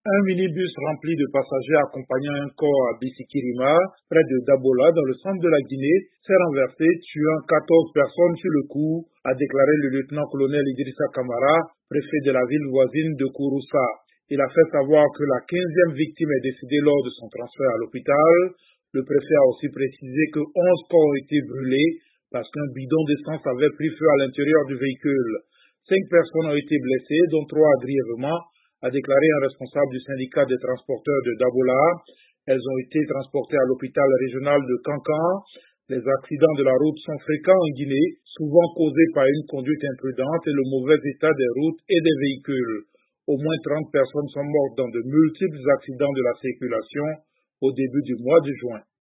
Un minibus rempli de passagers accompagnant un corps à Bisikirima, près de Dabola, dans le centre de la Guinée, s'est renversé, tuant 14 personnes sur le coup, a déclaré le lieutenant-colonel Idrissa Kamara, préfet de la ville voisine de Kouroussa. Il a fait savoir que la 15e victime est décédée lors de son transfert à l'hôpital. Le préfet a aussi précisé que 11 corps ont été brûlés parce qu'un bidon d'essence avait pris feu à l'intérieur du véhicule. 5 personnes ont été blessées, dont 3 grièvement, a déclaré un responsable du syndicat des transporteurs de Dabola. Elles ont été transportées à l'hôpital régional de Kankan. Les accidents de la route sont fréquents en Guinée, souvent causés par une conduite imprudente et le mauvais état des routes et des véhicules. Au moins 30 personnes sont mortes dans de multiples accidents de la circulation au début du mois de juin.